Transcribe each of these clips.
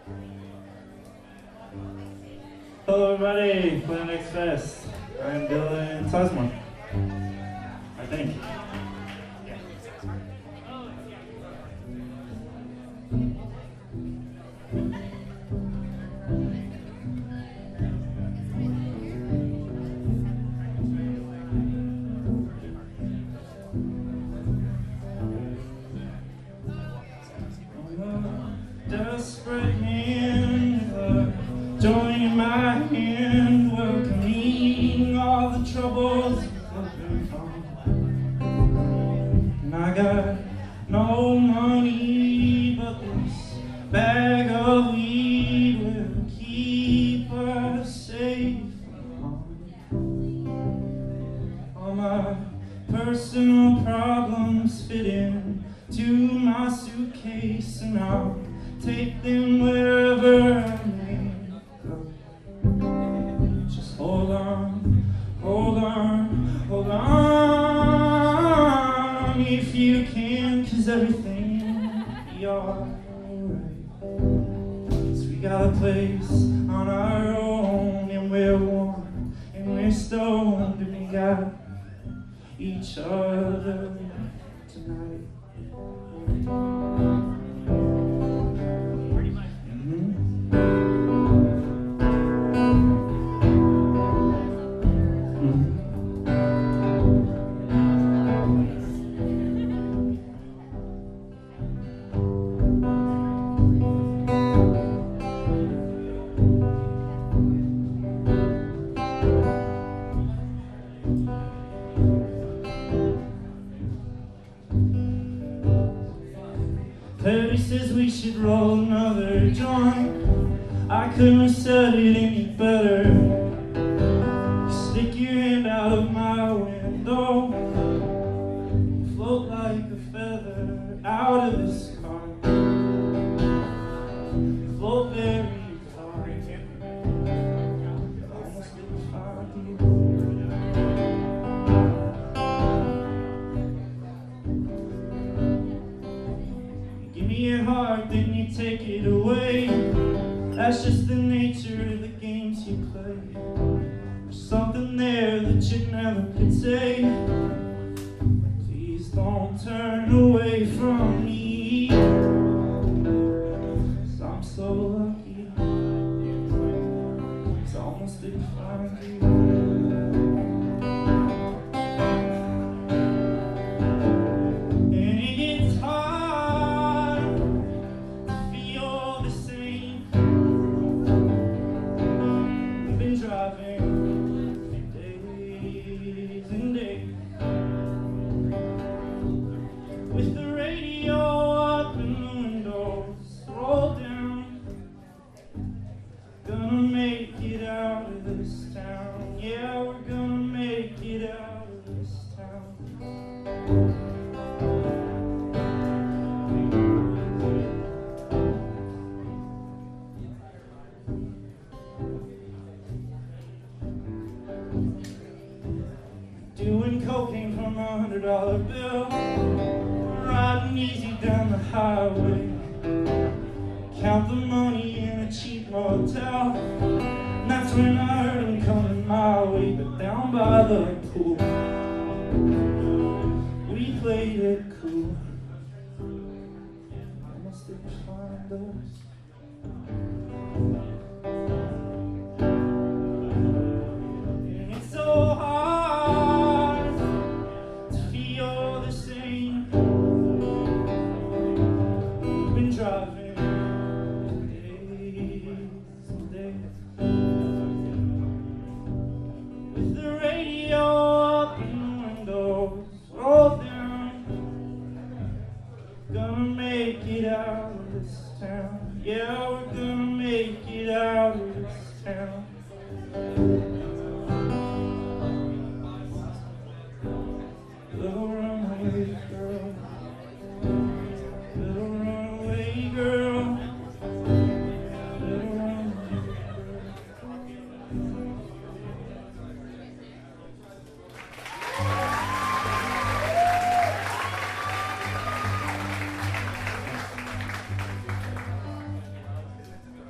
Hello everybody for the next fest. I'm Dylan Sussman. I think. Desperate hand, joining my hand, welcoming all the troubles and I got no money, but this bag of weed will keep us safe. All my personal problems fit into my suitcase, and I'll take them wherever I may go. Just hold on, hold on, hold on if you can, 'cause everything will be alright. 'Cause we got a place on our own, and we're warm, and we're stoned, and we got each other tonight. Teddy says we should roll another joint. I couldn't have said it any better. You stick your hand out of my window, float like a feather out of this car, float very far. Almost didn't find you. Give me your heart, then you take it away. That's just the nature of the games you play. There's something there that you never could say. Please don't turn away from me, 'cause I'm so lucky. It's almost didn't find you. With the radio up and the windows rolled down, gonna make it out of this town. Yeah, we're gonna make it out of this town. Doing cocaine from $100 bill, riding easy down the highway, count the money in a cheap motel. And that's when I heard him coming my way, but down by the pool we played it cool. Almost didn't find us. And it's so hard to feel the same. We've been driving days and days with the radio up and the windows rolled down. Gonna make it out of this town. Yeah, we're gonna make it out of this town. Little runaway girl, little runaway girl, little runaway girl.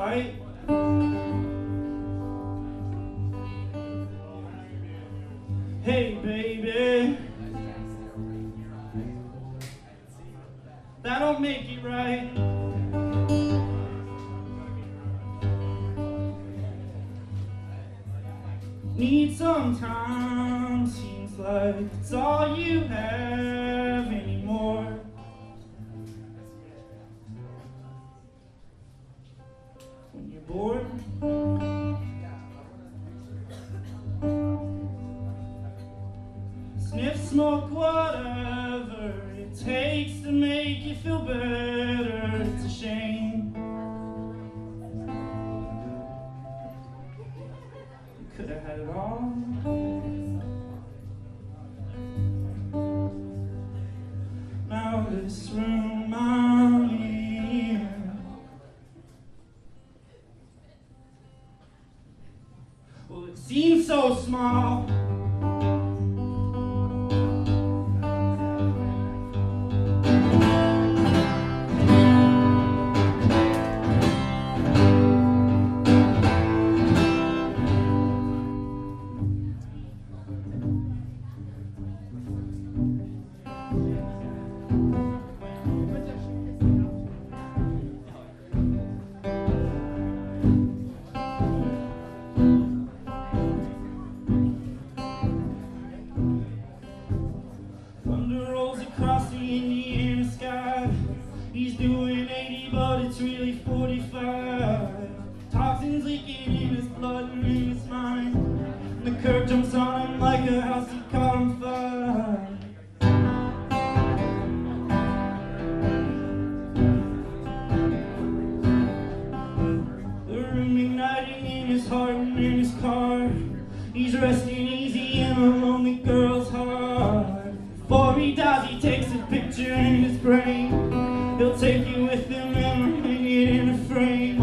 fight. Hey, baby, that don't make it right. Need some time, seems like it's all you have anymore. When you're bored, sniff, smoke, whatever it takes to make you feel better. It's a shame you could have had it all. Now this room I'm in, well, it seems so small. Across the Indiana sky, he's doing 80, but it's really 45. Toxins leaking in his blood and in his mind, and the curb jumps on him like a house he caught on fire. The room igniting in his heart and in his car, he's resting easy in a lonely girl's heart. Before he dies, he takes a picture in his brain. He'll take you with him and hang it in a frame.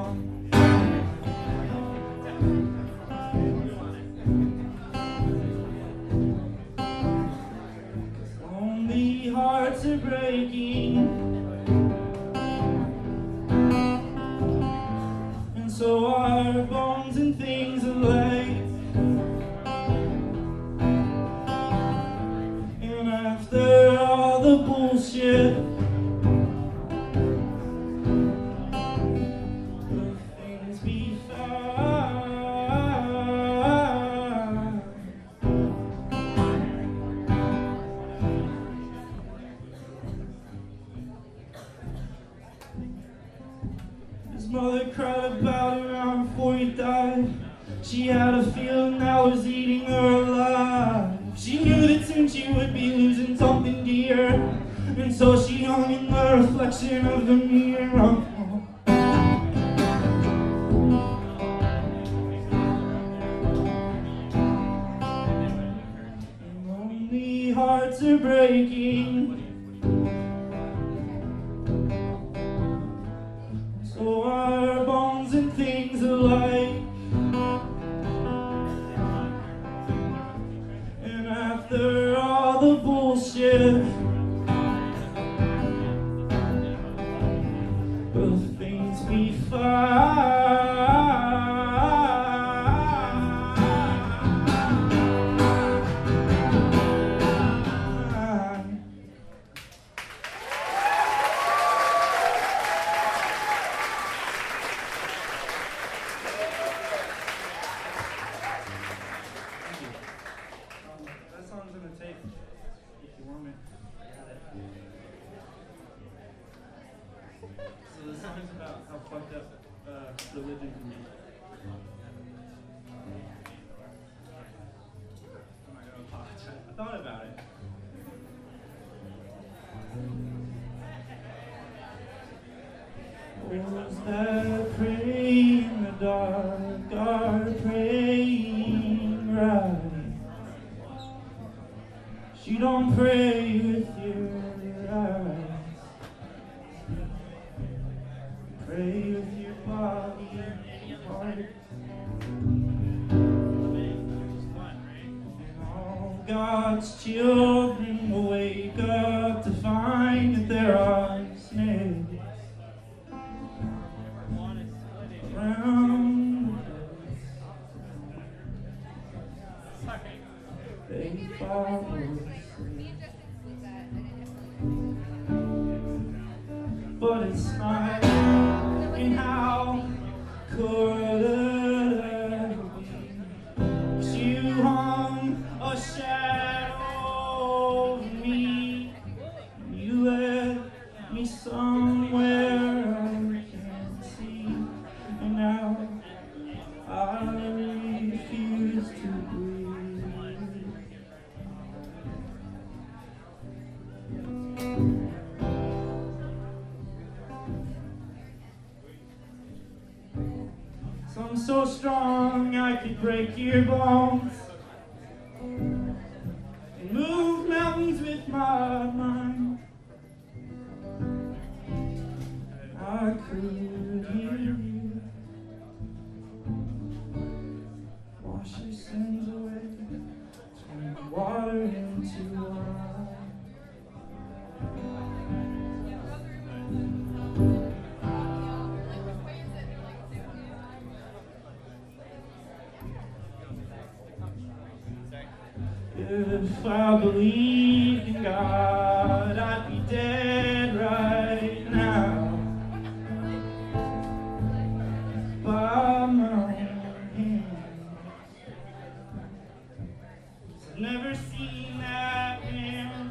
Lonely hearts are breaking, and so are bones and things alike. After all the bullshit, will things be fine? His mother cried about him right before he died. She had a feeling that was eating her alive. She knew that soon she would be losing something dear, and so she hung in the reflection of the mirror. Lonely hearts are breaking, so are bones and things alike. After all the bullshit, will things be fine? So the song is about how fucked up religion can be. I'm not gonna apologize. I thought about it. Those that pray in the dark are praying right. She don't pray with your eyes. Pray with your body and your heart. And all God's children will wake up to find that there are snakes they fall asleep. But it's not, and how could it ever be? 'Cause you hung a shadow over me, and you led me somewhere I can't see, and now I refuse to breathe. So I'm so strong I could break your bones and move mountains with my mind. I could heal you, wash your sins away, turn water into wine. If I believed in God, I'd be dead right now. By my hands, I've never seen that man,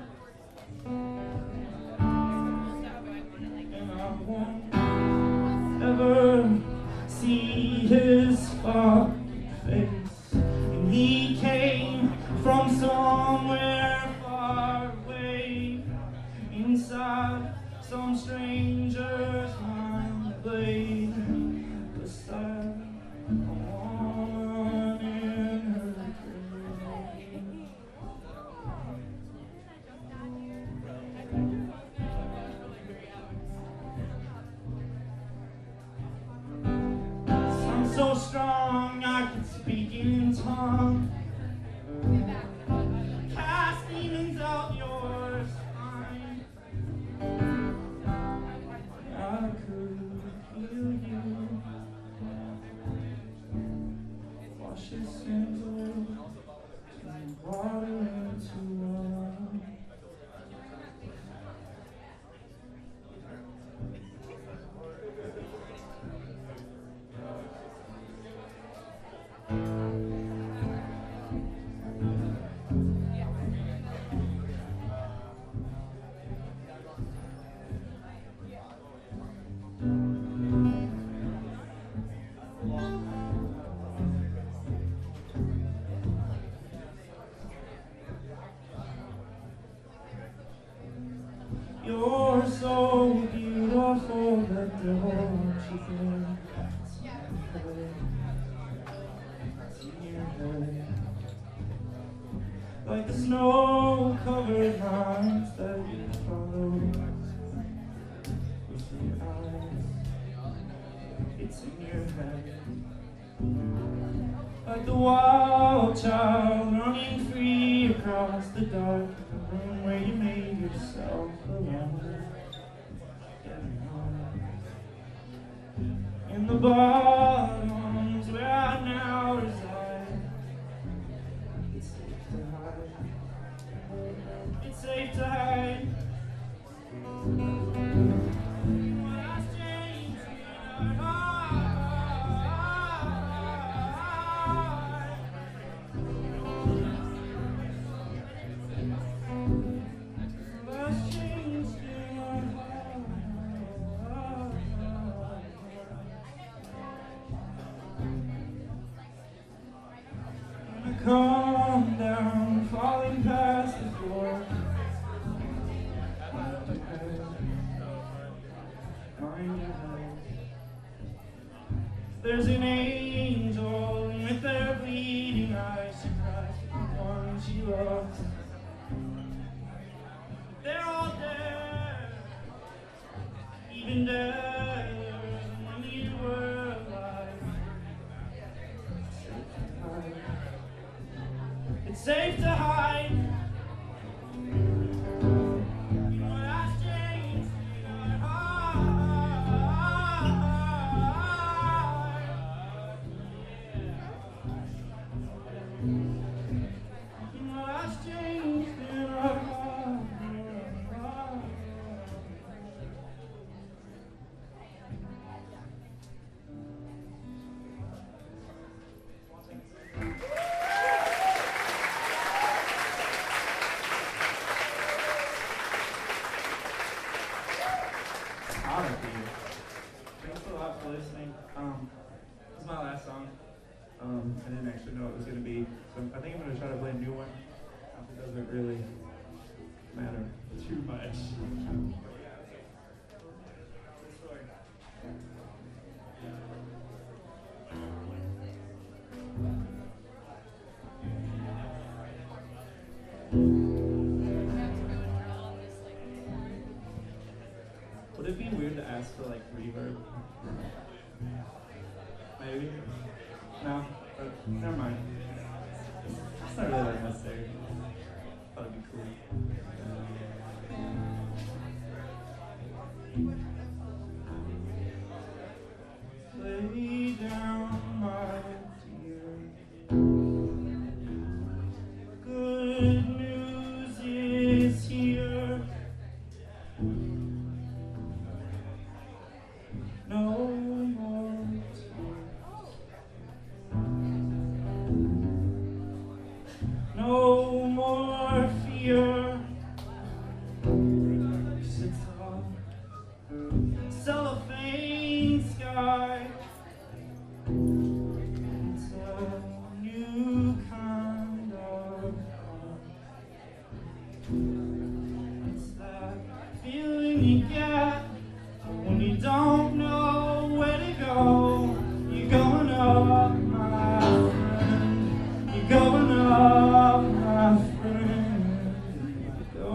and I won't ever see his fucking face. And he came from somewhere far away, inside some stranger's mind, played beside a woman in her grave. I'm so strong I can speak in tongues, cast demons out your spine. I could heal you, wash your sins away, turn water into wine. You're so beautiful that the whole chicken is in your head, like the snow-covered lines that you follow with your eyes. It's in your head, like the wild child running free across the dark room where you made yourself alone. In the bottoms where I now reside, it's safe to hide. It's safe to hide. What has changed in our come down, falling past the floor. Mind your head. There's an angel with their bleeding eyes. She cries for the one she loves. They're all dead, even deader than when you were alive. It's safe to hide. What has changed in our heart? What didn't actually know it was going to be. So I think I'm going to try to play a new one. It doesn't really matter too much. Would it be weird to ask for like reverb? Maybe? No? But never mind. It's not really that necessary. Thought it'd be cool. Lay down, my dear. Good news is here. No more tears. No more fear. 'Cause it's all cellophane sky. It's a new kind of heart. It's that feeling you get when you don't know where to go. You're going up, my friend. You're going up, my friend. Go.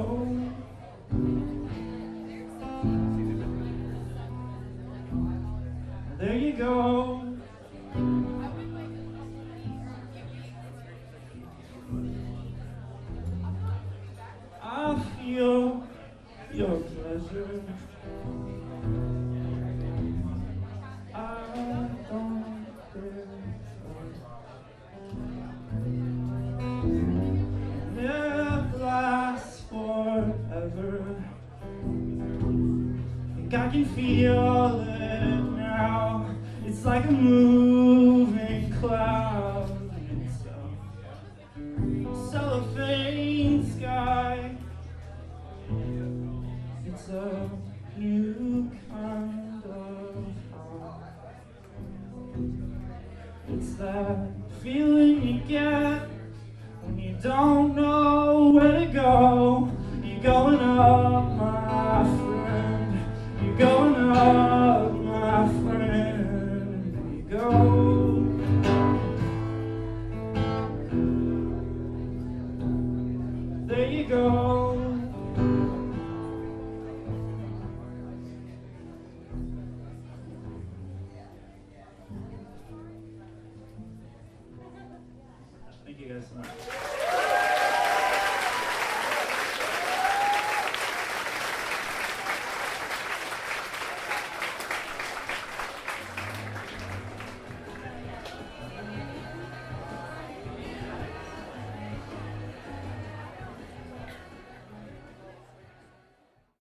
There you go. I feel your pleasure. I don't care. It lasts forever. Think I can feel it now. It's like a moving cloud. It's a cellophane sky. It's a new kind of heart. It's that feeling you get when you don't know where to go. You're going up, my friend. You're going up, my friend. You go. There you go. Thank you guys so much.